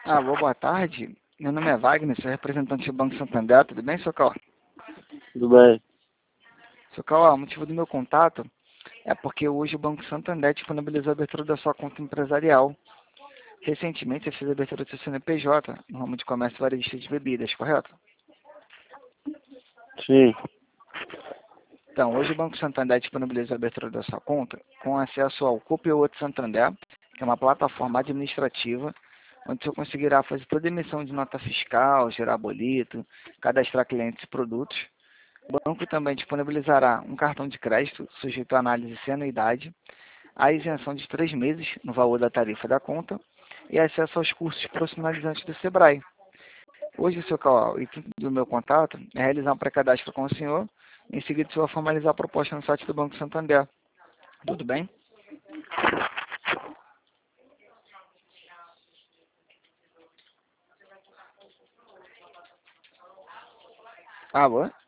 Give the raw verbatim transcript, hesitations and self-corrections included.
Alô, boa tarde. Meu nome é Wagner, sou representante do Banco Santander. Tudo bem, Socal? Tudo bem. Socal, o motivo do meu contato é porque hoje o Banco Santander disponibilizou a abertura da sua conta empresarial. Recentemente, você fez a abertura do seu C N P J, no ramo de comércio varejista de bebidas, correto? Sim. Então, hoje o Banco Santander disponibilizou a abertura da sua conta com acesso ao Copa oito Santander, que é uma plataforma administrativa onde você conseguirá fazer toda a emissão de nota fiscal, gerar boleto, cadastrar clientes e produtos. O banco também disponibilizará um cartão de crédito sujeito à análise sem anuidade, a isenção de três meses no valor da tarifa da conta e acesso aos cursos profissionalizantes do Sebrae. Hoje, seu o intuito do meu contato é realizar um pré-cadastro com o senhor. Em seguida, você vai formalizar a proposta no site do Banco Santander. Tudo bem? Alô?